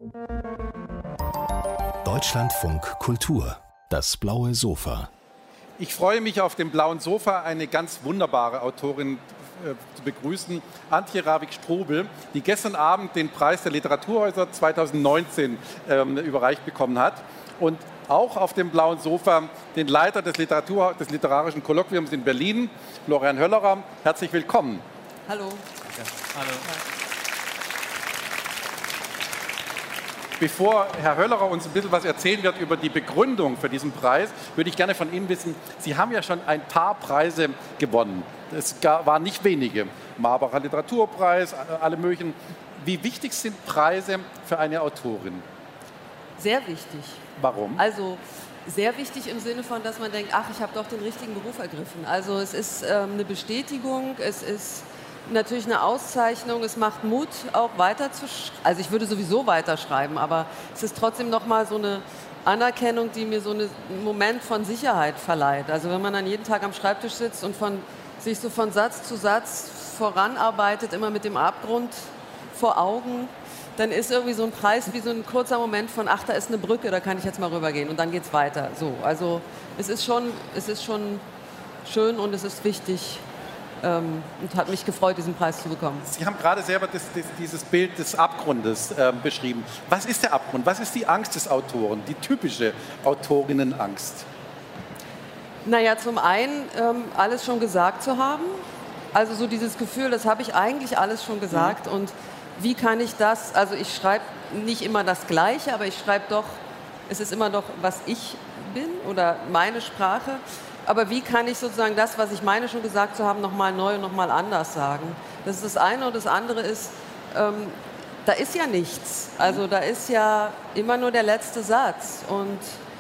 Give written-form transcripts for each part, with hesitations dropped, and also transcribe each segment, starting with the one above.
Deutschlandfunk Kultur, das blaue Sofa. Ich freue mich, auf dem blauen Sofa eine ganz wunderbare Autorin zu begrüßen, Antje Ravik-Strubel, die gestern Abend den Preis der Literaturhäuser 2019 überreicht bekommen hat. Und auch auf dem blauen Sofa den Leiter des Literarischen Kolloquiums in Berlin, Florian Höllerer. Herzlich willkommen. Hallo. Ja, hallo. Bevor Herr Höllerer uns ein bisschen was erzählen wird über die Begründung für diesen Preis, würde ich gerne von Ihnen wissen, Sie haben ja schon ein paar Preise gewonnen. Es waren nicht wenige. Marbacher Literaturpreis, alle möglichen. Wie wichtig sind Preise für eine Autorin? Sehr wichtig. Warum? Also sehr wichtig im Sinne von, dass man denkt, ach, ich habe doch den richtigen Beruf ergriffen. Also es ist eine Bestätigung, es ist natürlich eine Auszeichnung, es macht Mut, auch weiter zu schreiben. Also ich würde sowieso weiterschreiben, aber es ist trotzdem nochmal so eine Anerkennung, die mir so einen Moment von Sicherheit verleiht. Also wenn man dann jeden Tag am Schreibtisch sitzt und sich so von Satz zu Satz voranarbeitet, immer mit dem Abgrund vor Augen, dann ist irgendwie so ein Preis wie so ein kurzer Moment von, ach, da ist eine Brücke, da kann ich jetzt mal rübergehen und dann geht's weiter. So, also es ist schon schön und es ist wichtig und hat mich gefreut, diesen Preis zu bekommen. Sie haben gerade selber dieses Bild des Abgrundes beschrieben. Was ist der Abgrund? Was ist die Angst des Autoren, die typische Autorinnenangst? Naja, zum einen alles schon gesagt zu haben. Also so dieses Gefühl, das habe ich eigentlich alles schon gesagt und wie kann ich das, also ich schreibe nicht immer das Gleiche, aber ich schreibe doch, es ist immer doch, was ich bin oder meine Sprache, aber wie kann ich sozusagen das, was ich meine schon gesagt zu haben, nochmal neu und nochmal anders sagen? Das ist das eine und das andere ist, da ist ja nichts, also da ist ja immer nur der letzte Satz und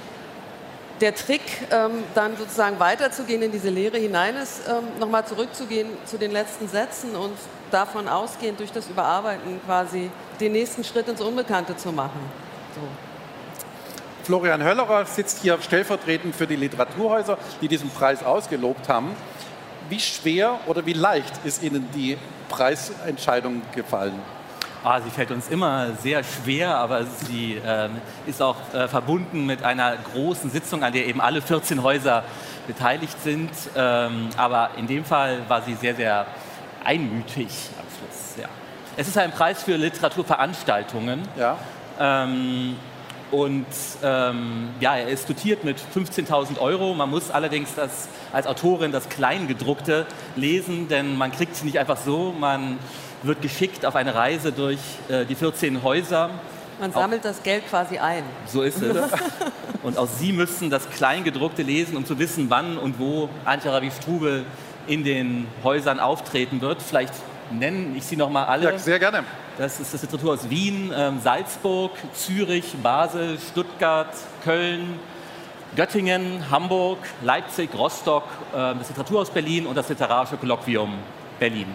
der Trick, dann sozusagen weiterzugehen in diese Lehre hinein ist, nochmal zurückzugehen zu den letzten Sätzen und davon ausgehend durch das Überarbeiten quasi den nächsten Schritt ins Unbekannte zu machen. So. Florian Höllerer sitzt hier stellvertretend für die Literaturhäuser, die diesen Preis ausgelobt haben. Wie schwer oder wie leicht ist Ihnen die Preisentscheidung gefallen? Sie fällt uns immer sehr schwer, aber sie ist auch verbunden mit einer großen Sitzung, an der eben alle 14 Häuser beteiligt sind. Aber in dem Fall war sie sehr, sehr einmütig am Schluss. Ja. Es ist ein Preis für Literaturveranstaltungen. Ja. Er ist dotiert mit 15.000 €. Man muss allerdings als Autorin das Kleingedruckte lesen, denn man kriegt es nicht einfach so. Man wird geschickt auf eine Reise durch die 14 Häuser. Man sammelt das Geld quasi ein. So ist es. Und auch Sie müssen das Kleingedruckte lesen, um zu wissen, wann und wo Antje Ravik-Strubel in den Häusern auftreten wird. Vielleicht nenne ich sie noch mal alle. Ja, sehr gerne. Das ist das Literaturhaus Wien, Salzburg, Zürich, Basel, Stuttgart, Köln, Göttingen, Hamburg, Leipzig, Rostock, das Literaturhaus Berlin und das Literarische Kolloquium Berlin.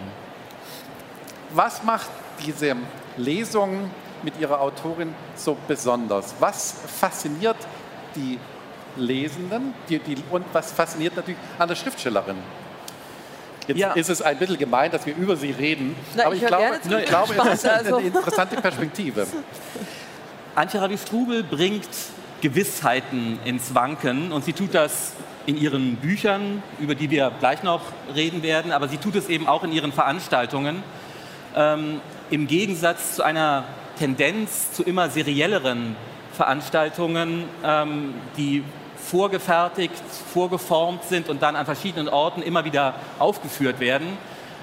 Was macht diese Lesung mit Ihrer Autorin so besonders? Was fasziniert die Lesenden und was fasziniert natürlich an der Schriftstellerin? Jetzt ist es ein bisschen gemein, dass wir über sie reden, aber ich glaube, es ist eine interessante Perspektive. Antje Ravik-Strubel bringt Gewissheiten ins Wanken und sie tut das in ihren Büchern, über die wir gleich noch reden werden, aber sie tut es eben auch in ihren Veranstaltungen. Im Gegensatz zu einer Tendenz zu immer serielleren Veranstaltungen, die vorgefertigt, vorgeformt sind und dann an verschiedenen Orten immer wieder aufgeführt werden,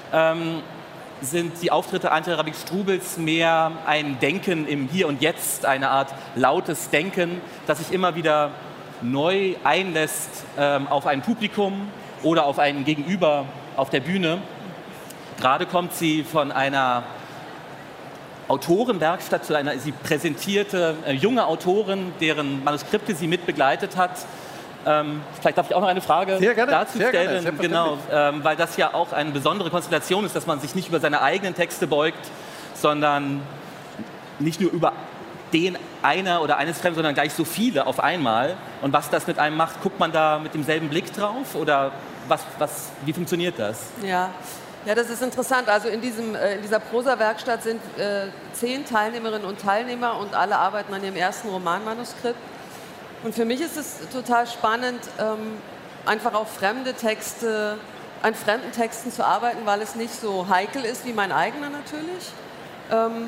sind die Auftritte Antje Ravik-Strubels mehr ein Denken im Hier und Jetzt, eine Art lautes Denken, das sich immer wieder neu einlässt auf ein Publikum oder auf einen Gegenüber auf der Bühne. Gerade kommt sie von einer Autorenwerkstatt zu einer, sie präsentierte junge Autorin, deren Manuskripte sie mit begleitet hat. Vielleicht darf ich auch noch eine Frage dazu stellen, genau, weil das ja auch eine besondere Konstellation ist, dass man sich nicht über seine eigenen Texte beugt, sondern nicht nur über den einer oder eines Fremden, sondern gleich so viele auf einmal. Und was das mit einem macht, guckt man da mit demselben Blick drauf oder wie funktioniert das? Ja, Ja, das ist interessant. Also in dieser Prosa-Werkstatt sind 10 Teilnehmerinnen und Teilnehmer und alle arbeiten an ihrem ersten Romanmanuskript. Und für mich ist es total spannend, einfach auch an fremden Texten zu arbeiten, weil es nicht so heikel ist wie mein eigener natürlich.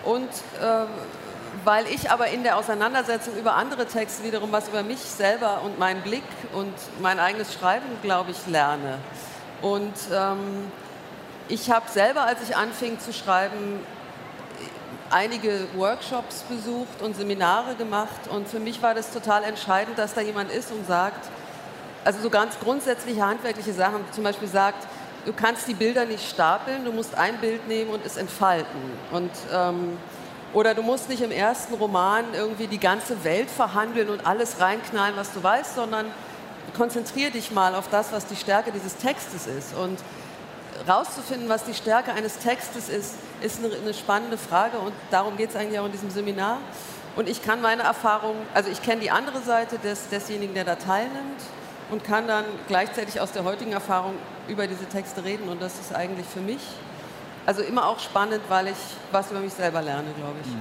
Weil ich aber in der Auseinandersetzung über andere Texte wiederum was über mich selber und meinen Blick und mein eigenes Schreiben, glaube ich, lerne. Und ich habe selber, als ich anfing zu schreiben, einige Workshops besucht und Seminare gemacht. Und für mich war das total entscheidend, dass da jemand ist und sagt, also so ganz grundsätzliche handwerkliche Sachen, zum Beispiel sagt, du kannst die Bilder nicht stapeln, du musst ein Bild nehmen und es entfalten. Oder du musst nicht im ersten Roman irgendwie die ganze Welt verhandeln und alles reinknallen, was du weißt, sondern konzentriere dich mal auf das, was die Stärke dieses Textes ist. Und rauszufinden, was die Stärke eines Textes ist eine spannende Frage und darum geht es eigentlich auch in diesem Seminar. Und ich kann meine Erfahrung, also ich kenne die andere Seite desjenigen, der da teilnimmt und kann dann gleichzeitig aus der heutigen Erfahrung über diese Texte reden und das ist eigentlich für mich also immer auch spannend, weil ich was über mich selber lerne, glaube ich.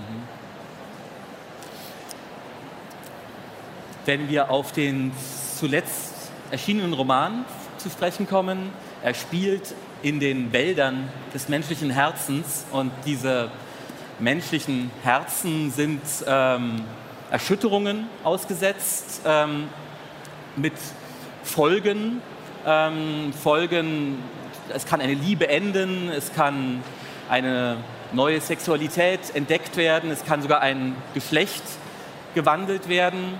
Wenn wir auf den zuletzt erschienenen Roman zu sprechen kommen, er spielt in den Wäldern des menschlichen Herzens und diese menschlichen Herzen sind Erschütterungen ausgesetzt mit Folgen. Es kann eine Liebe enden, es kann eine neue Sexualität entdeckt werden, es kann sogar ein Geschlecht gewandelt werden.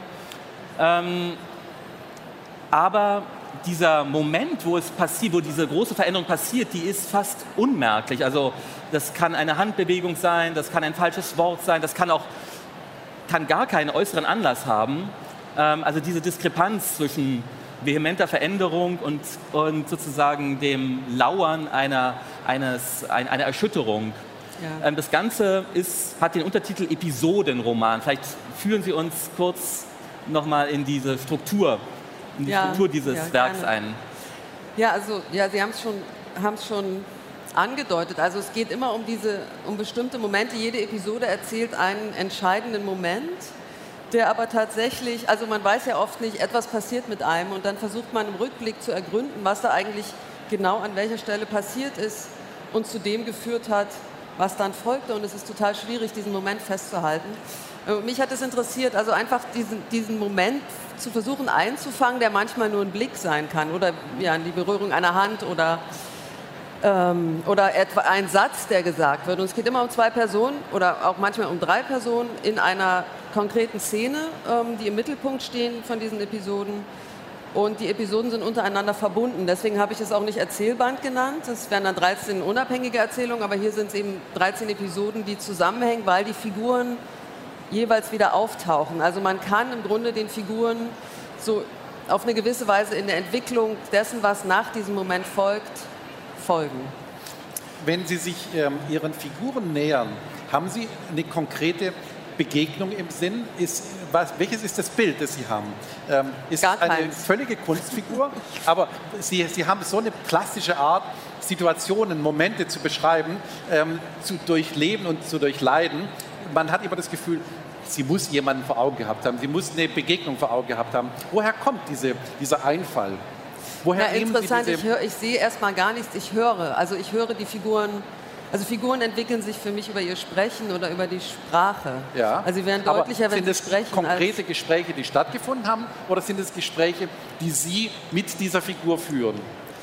Aber dieser Moment, wo es passiert, wo diese große Veränderung passiert, die ist fast unmerklich. Also das kann eine Handbewegung sein, das kann ein falsches Wort sein, das kann gar keinen äußeren Anlass haben. Also diese Diskrepanz zwischen vehementer Veränderung und sozusagen dem Lauern einer Erschütterung. Ja. Das Ganze hat den Untertitel Episodenroman. Vielleicht führen Sie uns kurz nochmal in diese Struktur, dieses Werks ein. Ja, also Sie haben es schon angedeutet. Also es geht immer um bestimmte Momente. Jede Episode erzählt einen entscheidenden Moment, der aber tatsächlich, also man weiß ja oft nicht, etwas passiert mit einem und dann versucht man im Rückblick zu ergründen, was da eigentlich genau an welcher Stelle passiert ist und zu dem geführt hat, was dann folgte. Und es ist total schwierig, diesen Moment festzuhalten. Mich hat es interessiert, also einfach diesen Moment zu versuchen einzufangen, der manchmal nur ein Blick sein kann oder ja, die Berührung einer Hand oder etwa ein Satz, der gesagt wird. Und es geht immer um 2 Personen oder auch manchmal um 3 Personen in einer konkreten Szene, die im Mittelpunkt stehen von diesen Episoden. Und die Episoden sind untereinander verbunden. Deswegen habe ich es auch nicht Erzählband genannt. Das wären dann 13 unabhängige Erzählungen, aber hier sind es eben 13 Episoden, die zusammenhängen, weil die Figuren jeweils wieder auftauchen. Also man kann im Grunde den Figuren so auf eine gewisse Weise in der Entwicklung dessen, was nach diesem Moment folgt, folgen. Wenn Sie sich Ihren Figuren nähern, haben Sie eine konkrete Begegnung im Sinn? Welches ist das Bild, das Sie haben? Ist es eine völlige Kunstfigur? Aber Sie haben so eine plastische Art, Situationen, Momente zu beschreiben, zu durchleben und zu durchleiden. Man hat immer das Gefühl, sie muss jemanden vor Augen gehabt haben, sie muss eine Begegnung vor Augen gehabt haben. Woher kommt dieser Einfall? Woher nehmen interessant, Sie ich sehe erstmal gar nichts, ich höre. Also ich höre die Figuren, also Figuren entwickeln sich für mich über ihr Sprechen oder über die Sprache. Ja. Also sie werden deutlicher, wenn sie sprechen. Sind es konkrete Gespräche, die stattgefunden haben, oder sind es Gespräche, die Sie mit dieser Figur führen?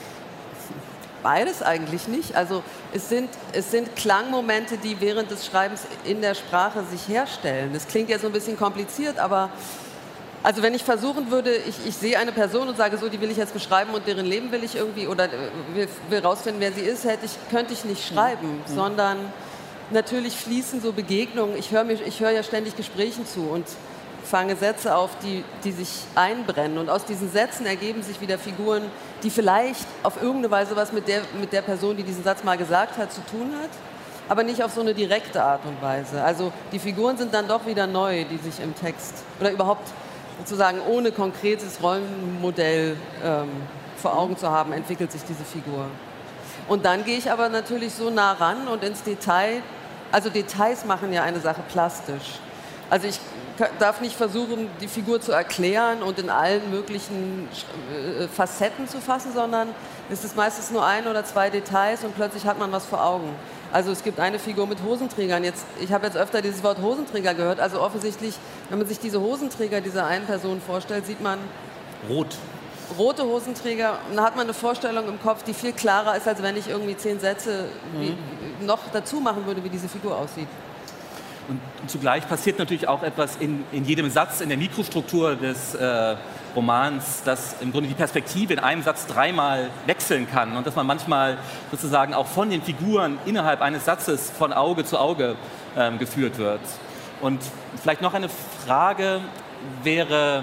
Beides eigentlich nicht. Also es sind Klangmomente, die während des Schreibens in der Sprache sich herstellen. Das klingt ja so ein bisschen kompliziert, aber also wenn ich versuchen würde, ich sehe eine Person und sage so, die will ich jetzt beschreiben und deren Leben will ich irgendwie oder will rausfinden, wer sie ist, könnte ich nicht schreiben, sondern natürlich fließen so Begegnungen. Ich höre ja ständig Gesprächen zu und fange Sätze auf, die sich einbrennen. Und aus diesen Sätzen ergeben sich wieder Figuren, die vielleicht auf irgendeine Weise was mit der Person, die diesen Satz mal gesagt hat, zu tun hat, aber nicht auf so eine direkte Art und Weise. Also die Figuren sind dann doch wieder neu, die sich im Text oder überhaupt sozusagen ohne konkretes Rollenmodell vor Augen zu haben, entwickelt sich diese Figur. Und dann gehe ich aber natürlich so nah ran und ins Detail. Also Details machen ja eine Sache plastisch. Also ich darf nicht versuchen, die Figur zu erklären und in allen möglichen Facetten zu fassen, sondern es ist meistens nur 1 oder 2 Details und plötzlich hat man was vor Augen. Also es gibt eine Figur mit Hosenträgern. Ich habe jetzt öfter dieses Wort Hosenträger gehört. Also offensichtlich, wenn man sich diese Hosenträger dieser einen Person vorstellt, sieht man rote Hosenträger. Und dann hat man eine Vorstellung im Kopf, die viel klarer ist, als wenn ich irgendwie 10 Sätze noch dazu machen würde, wie diese Figur aussieht. Und zugleich passiert natürlich auch etwas in jedem Satz, in der Mikrostruktur des Romans, dass im Grunde die Perspektive in einem Satz 3-mal wechseln kann und dass man manchmal sozusagen auch von den Figuren innerhalb eines Satzes von Auge zu Auge geführt wird. Und vielleicht noch eine Frage wäre,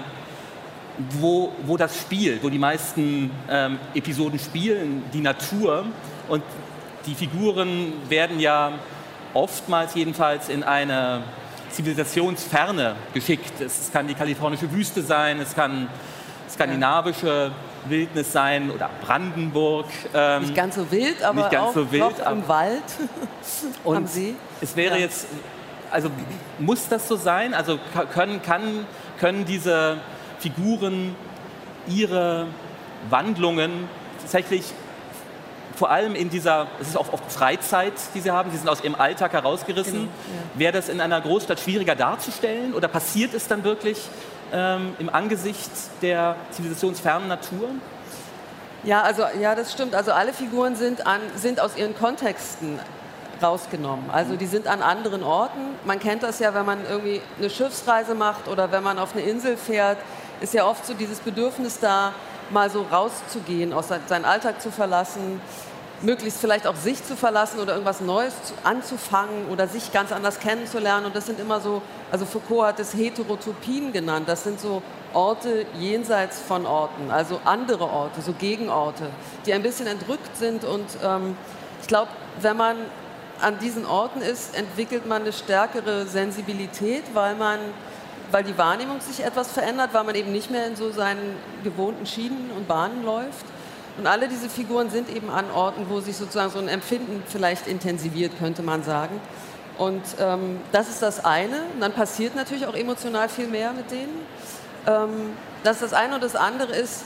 wo das spielt, wo die meisten Episoden spielen, die Natur, und die Figuren werden ja oftmals jedenfalls in eine Zivilisationsferne geschickt. Es kann die kalifornische Wüste sein, es kann skandinavische Wildnis sein oder Brandenburg. Nicht ganz so wild, aber nicht ganz auch so wild, noch im Wald, und am See. Es wäre jetzt, also muss das so sein? Also können diese Figuren ihre Wandlungen tatsächlich vor allem in dieser, es ist auch oft Freizeit, die sie haben, sie sind aus ihrem Alltag herausgerissen. Genau, ja. Wäre das in einer Großstadt schwieriger darzustellen oder passiert es dann wirklich im Angesicht der zivilisationsfernen Natur? Ja, das stimmt. Also alle Figuren sind aus ihren Kontexten rausgenommen. Also die sind an anderen Orten. Man kennt das ja, wenn man irgendwie eine Schiffsreise macht oder wenn man auf eine Insel fährt, ist ja oft so dieses Bedürfnis da, mal so rauszugehen, seinen Alltag zu verlassen, möglichst vielleicht auch sich zu verlassen oder irgendwas Neues anzufangen oder sich ganz anders kennenzulernen. Und das sind immer so, also Foucault hat es Heterotopien genannt, das sind so Orte jenseits von Orten, also andere Orte, so Gegenorte, die ein bisschen entrückt sind. Und ich glaube, wenn man an diesen Orten ist, entwickelt man eine stärkere Sensibilität, weil die Wahrnehmung sich etwas verändert, weil man eben nicht mehr in so seinen gewohnten Schienen und Bahnen läuft. Und alle diese Figuren sind eben an Orten, wo sich sozusagen so ein Empfinden vielleicht intensiviert, könnte man sagen. Und das ist das eine. Und dann passiert natürlich auch emotional viel mehr mit denen. Das ist das eine. Und das andere ist,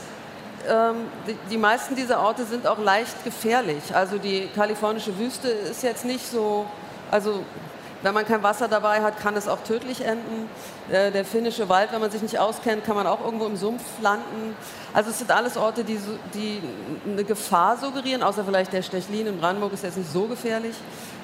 die meisten dieser Orte sind auch leicht gefährlich. Also die kalifornische Wüste ist jetzt nicht so, also wenn man kein Wasser dabei hat, kann es auch tödlich enden. Der finnische Wald, wenn man sich nicht auskennt, kann man auch irgendwo im Sumpf landen. Also es sind alles Orte, die eine Gefahr suggerieren, außer vielleicht der Stechlin in Brandenburg ist jetzt nicht so gefährlich.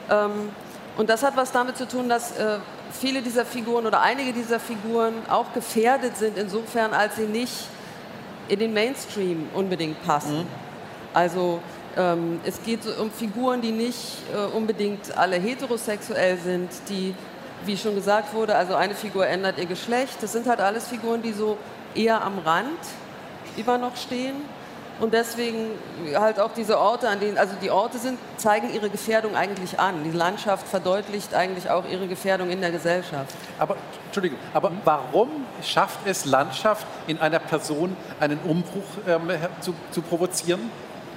Und das hat was damit zu tun, dass viele dieser Figuren oder einige dieser Figuren auch gefährdet sind, insofern, als sie nicht in den Mainstream unbedingt passen. Also es geht um Figuren, die nicht unbedingt alle heterosexuell sind, die, wie schon gesagt wurde, also eine Figur ändert ihr Geschlecht. Das sind halt alles Figuren, die so eher am Rand immer noch stehen. Und deswegen halt auch diese Orte, an denen, also die Orte zeigen ihre Gefährdung eigentlich an. Die Landschaft verdeutlicht eigentlich auch ihre Gefährdung in der Gesellschaft. Aber, Entschuldigung, aber warum schafft es Landschaft, in einer Person einen Umbruch zu provozieren?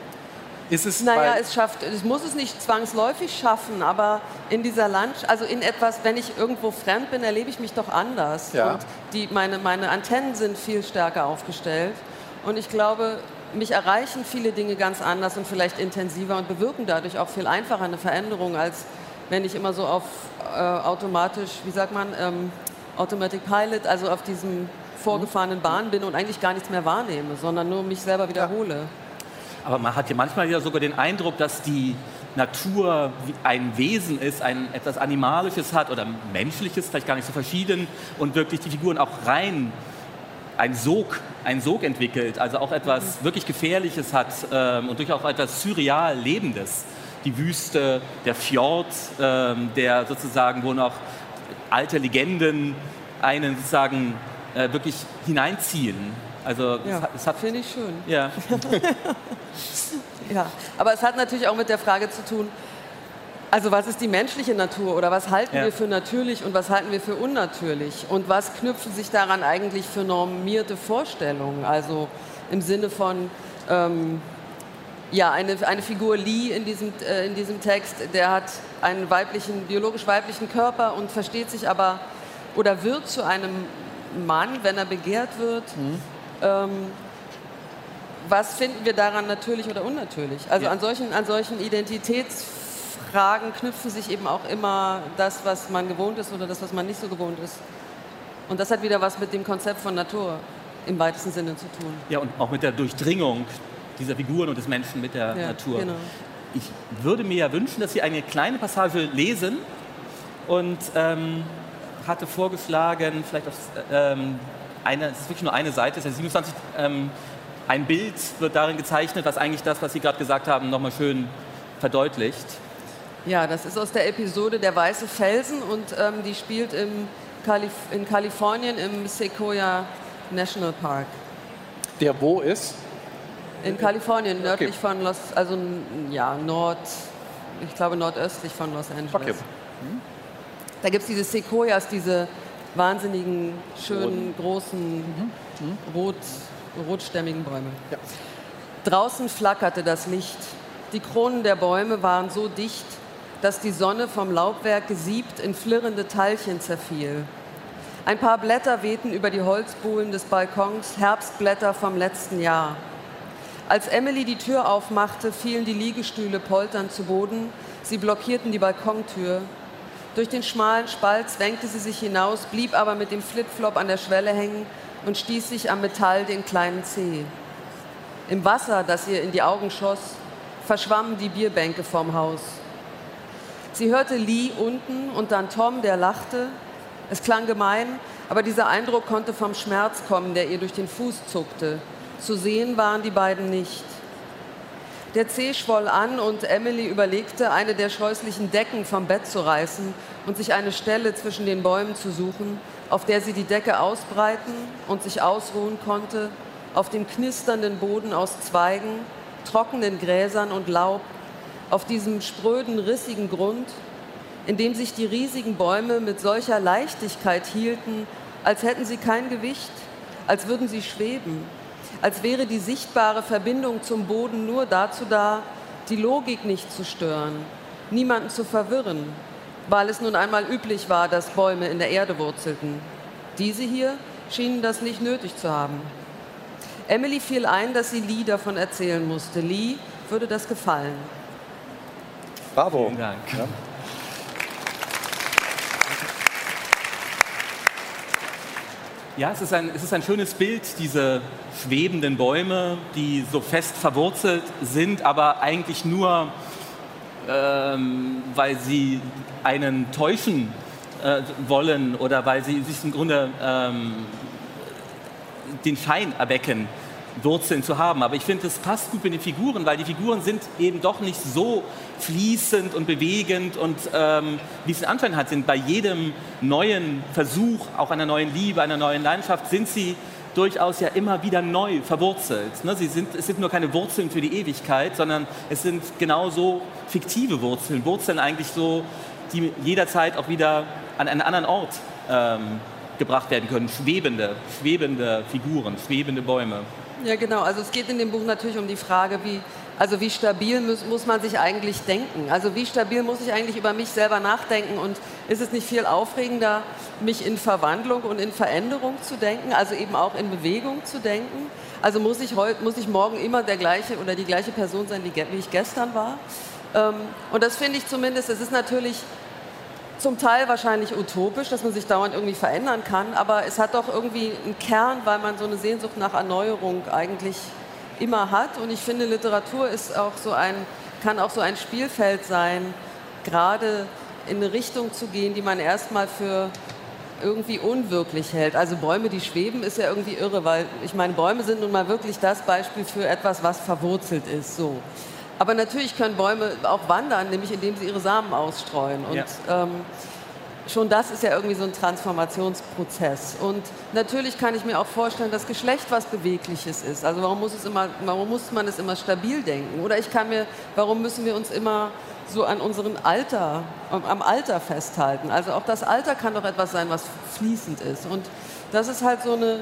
Es muss es nicht zwangsläufig schaffen, aber in dieser Landschaft, also in etwas, wenn ich irgendwo fremd bin, erlebe ich mich doch anders. Ja. Und meine Antennen sind viel stärker aufgestellt. Und ich glaube, mich erreichen viele Dinge ganz anders und vielleicht intensiver und bewirken dadurch auch viel einfacher eine Veränderung, als wenn ich immer so auf automatisch, wie sagt man, Automatic Pilot, also auf diesem vorgefahrenen Bahn bin und eigentlich gar nichts mehr wahrnehme, sondern nur mich selber wiederhole. Ja. Aber man hat ja manchmal ja sogar den Eindruck, dass die Natur ein Wesen ist, etwas Animalisches hat oder Menschliches, vielleicht gar nicht so verschieden, und wirklich die Figuren auch rein ein Sog entwickelt, also auch etwas wirklich Gefährliches hat und durchaus auch etwas surreal Lebendes. Die Wüste, der Fjord, der sozusagen, wo noch alte Legenden einen sozusagen wirklich hineinziehen. Also ja, es hat, finde ich schön. Ja. Ja, aber es hat natürlich auch mit der Frage zu tun, also was ist die menschliche Natur oder was halten wir für natürlich und was halten wir für unnatürlich und was knüpfen sich daran eigentlich für normierte Vorstellungen, also im Sinne von Ja, eine Figur Lee in diesem Text, der hat einen biologisch weiblichen Körper und versteht sich aber oder wird zu einem Mann, wenn er begehrt wird. Was finden wir daran natürlich oder unnatürlich? Also an solchen Identitätsfragen knüpfen sich eben auch immer das, was man gewohnt ist oder das, was man nicht so gewohnt ist. Und das hat wieder was mit dem Konzept von Natur im weitesten Sinne zu tun. Ja, und auch mit der Durchdringung dieser Figuren und des Menschen mit der Natur. Genau. Ich würde mir ja wünschen, dass Sie eine kleine Passage lesen und hatte vorgeschlagen, vielleicht auf es ist wirklich nur eine Seite, es ist 27, ein Bild wird darin gezeichnet, was eigentlich das, was Sie gerade gesagt haben, nochmal schön verdeutlicht. Ja, das ist aus der Episode Der weiße Felsen und die spielt in Kalifornien im Sequoia National Park. Der wo ist? In Kalifornien, nördlich von ich glaube nordöstlich von Los Angeles. Okay. Da gibt es diese Sequoias, diese wahnsinnigen, schönen, großen, rotstämmigen Bäume. Ja. Draußen flackerte das Licht. Die Kronen der Bäume waren so dicht, dass die Sonne vom Laubwerk gesiebt in flirrende Teilchen zerfiel. Ein paar Blätter wehten über die Holzbohlen des Balkons, Herbstblätter vom letzten Jahr. Als Emily die Tür aufmachte, fielen die Liegestühle polternd zu Boden. Sie blockierten die Balkontür. Durch den schmalen Spalt zwängte sie sich hinaus, blieb aber mit dem Flipflop an der Schwelle hängen und stieß sich am Metall den kleinen Zeh. Im Wasser, das ihr in die Augen schoss, verschwammen die Bierbänke vorm Haus. Sie hörte Lee unten und dann Tom, der lachte. Es klang gemein, aber dieser Eindruck konnte vom Schmerz kommen, der ihr durch den Fuß zuckte. Zu sehen waren die beiden nicht. Der Zeh schwoll an und Emily überlegte, eine der scheußlichen Decken vom Bett zu reißen und sich eine Stelle zwischen den Bäumen zu suchen, auf der sie die Decke ausbreiten und sich ausruhen konnte, auf dem knisternden Boden aus Zweigen, trockenen Gräsern und Laub, auf diesem spröden, rissigen Grund, in dem sich die riesigen Bäume mit solcher Leichtigkeit hielten, als hätten sie kein Gewicht, als würden sie schweben. Als wäre die sichtbare Verbindung zum Boden nur dazu da, die Logik nicht zu stören, niemanden zu verwirren, weil es nun einmal üblich war, dass Bäume in der Erde wurzelten. Diese hier schienen das nicht nötig zu haben. Emily fiel ein, dass sie Lee davon erzählen musste. Lee würde das gefallen. Bravo. Vielen Dank. Ja. Ja, es ist ein schönes Bild, diese schwebenden Bäume, die so fest verwurzelt sind, aber eigentlich nur, weil sie einen täuschen wollen oder weil sie sich im Grunde den Schein erwecken, Wurzeln zu haben. Aber ich finde, es passt gut mit den Figuren, weil die Figuren sind eben doch nicht so fließend und bewegend und wie es den Anschein hat, sind bei jedem neuen Versuch, auch einer neuen Liebe, einer neuen Leidenschaft, sind sie durchaus ja immer wieder neu verwurzelt. Ne? Es sind nur keine Wurzeln für die Ewigkeit, sondern es sind genauso fiktive Wurzeln. Wurzeln eigentlich so, die jederzeit auch wieder an einen anderen Ort gebracht werden können. Schwebende Figuren, schwebende Bäume. Ja, genau. Also es geht in dem Buch natürlich um die Frage, wie stabil muss man sich eigentlich denken? Also wie stabil muss ich eigentlich über mich selber nachdenken? Und ist es nicht viel aufregender, mich in Verwandlung und in Veränderung zu denken, also eben auch in Bewegung zu denken? Also muss ich morgen immer der gleiche oder die gleiche Person sein, wie ich gestern war? Und das finde ich zumindest, es ist natürlich zum Teil wahrscheinlich utopisch, dass man sich dauernd irgendwie verändern kann, aber es hat doch irgendwie einen Kern, weil man so eine Sehnsucht nach Erneuerung eigentlich immer hat. Und ich finde, Literatur kann auch so ein Spielfeld sein, gerade in eine Richtung zu gehen, die man erstmal für irgendwie unwirklich hält. Also Bäume, die schweben, ist ja irgendwie irre, weil ich meine, Bäume sind nun mal wirklich das Beispiel für etwas, was verwurzelt ist. So. Aber natürlich können Bäume auch wandern, nämlich indem sie ihre Samen ausstreuen. Und schon das ist ja irgendwie so ein Transformationsprozess. Und natürlich kann ich mir auch vorstellen, dass Geschlecht was Bewegliches ist. Also warum muss man es immer stabil denken? Oder warum müssen wir uns immer so am Alter festhalten? Also auch das Alter kann doch etwas sein, was fließend ist. Und das ist halt so eine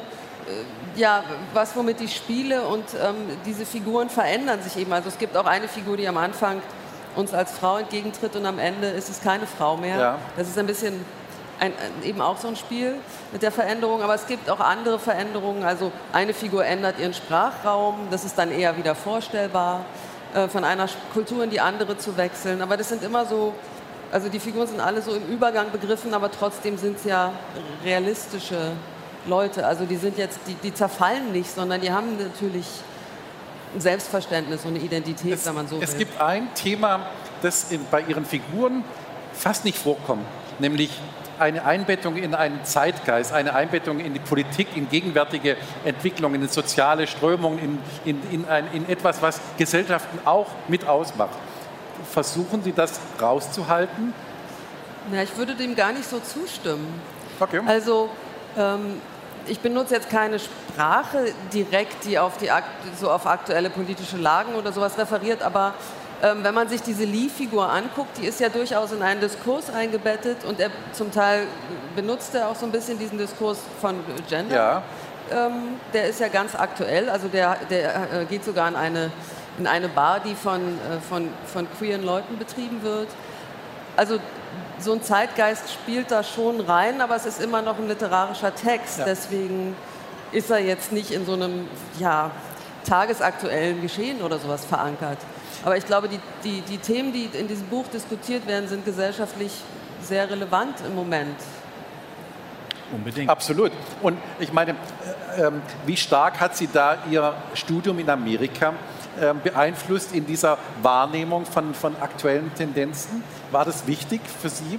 ja, was womit ich spiele und diese Figuren verändern sich eben. Also es gibt auch eine Figur, die am Anfang uns als Frau entgegentritt und am Ende ist es keine Frau mehr. Ja. Das ist ein bisschen eben auch so ein Spiel mit der Veränderung, aber es gibt auch andere Veränderungen. Also eine Figur ändert ihren Sprachraum, das ist dann eher wieder vorstellbar, von einer Kultur in die andere zu wechseln. Aber das sind immer so, also die Figuren sind alle so im Übergang begriffen, aber trotzdem sind es ja realistische Leute. Also die sind jetzt, die zerfallen nicht, sondern die haben natürlich ein Selbstverständnis und eine Identität, wenn man so will. Es gibt ein Thema, das bei Ihren Figuren fast nicht vorkommt, nämlich eine Einbettung in einen Zeitgeist, eine Einbettung in die Politik, in gegenwärtige Entwicklungen, in soziale Strömungen, in etwas, was Gesellschaften auch mit ausmacht. Versuchen Sie das rauszuhalten? Ja, ich würde dem gar nicht so zustimmen. Okay. Also ich benutze jetzt keine Sprache direkt, die auf aktuelle politische Lagen oder sowas referiert, aber wenn man sich diese Lee-Figur anguckt, die ist ja durchaus in einen Diskurs eingebettet und zum Teil benutzt er auch so ein bisschen diesen Diskurs von Gender. Ja. Der ist ja ganz aktuell, also der geht sogar in eine Bar, die von queeren Leuten betrieben wird. Also so ein Zeitgeist spielt da schon rein, aber es ist immer noch ein literarischer Text. Ja. Deswegen ist er jetzt nicht in so einem tagesaktuellen Geschehen oder sowas verankert. Aber ich glaube, die Themen, die in diesem Buch diskutiert werden, sind gesellschaftlich sehr relevant im Moment. Unbedingt. Absolut. Und ich meine, wie stark hat Sie da Ihr Studium in Amerika beeinflusst in dieser Wahrnehmung von aktuellen Tendenzen? War das wichtig für Sie?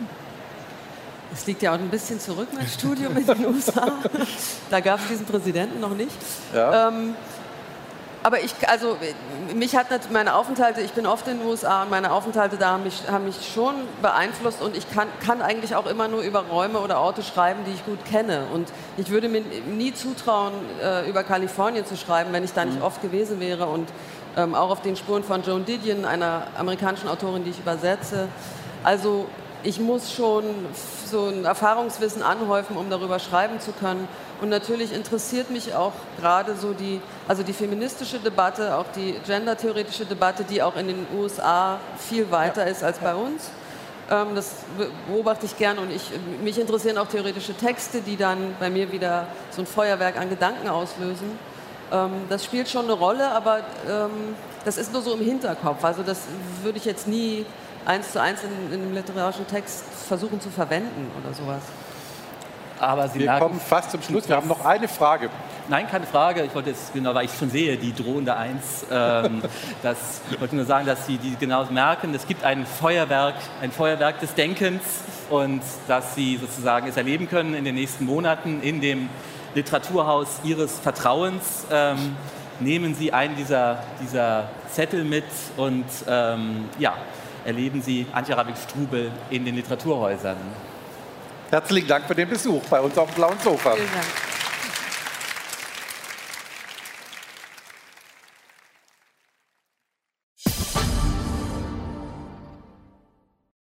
Es liegt ja auch ein bisschen zurück, mein Studium in den USA. Da gab es diesen Präsidenten noch nicht. Ja. Aber mich hat meine Aufenthalte, ich bin oft in den USA und meine Aufenthalte da haben mich schon beeinflusst und ich kann eigentlich auch immer nur über Räume oder Orte schreiben, die ich gut kenne. Und ich würde mir nie zutrauen, über Kalifornien zu schreiben, wenn ich da nicht oft gewesen wäre. Und auch auf den Spuren von Joan Didion, einer amerikanischen Autorin, die ich übersetze. Also ich muss schon so ein Erfahrungswissen anhäufen, um darüber schreiben zu können. Und natürlich interessiert mich auch gerade so die feministische Debatte, auch die gendertheoretische Debatte, die auch in den USA viel weiter ist als bei uns. Das beobachte ich gern und mich interessieren auch theoretische Texte, die dann bei mir wieder so ein Feuerwerk an Gedanken auslösen. Das spielt schon eine Rolle, aber das ist nur so im Hinterkopf. Also das würde ich jetzt nie 1:1 in einem literarischen Text versuchen zu verwenden oder sowas. Aber Sie Wir kommen fast zum Schluss. Wir haben noch eine Frage. Nein, keine Frage. Ich wollte jetzt, genau, weil ich schon sehe, die drohende Eins. Ich wollte nur sagen, dass Sie die genau merken, es gibt ein Feuerwerk des Denkens und dass Sie sozusagen es erleben können in den nächsten Monaten in dem Literaturhaus Ihres Vertrauens. Nehmen Sie einen dieser Zettel mit und erleben Sie Antje Ravik-Strubel in den Literaturhäusern. Herzlichen Dank für den Besuch bei uns auf dem blauen Sofa. Vielen Dank.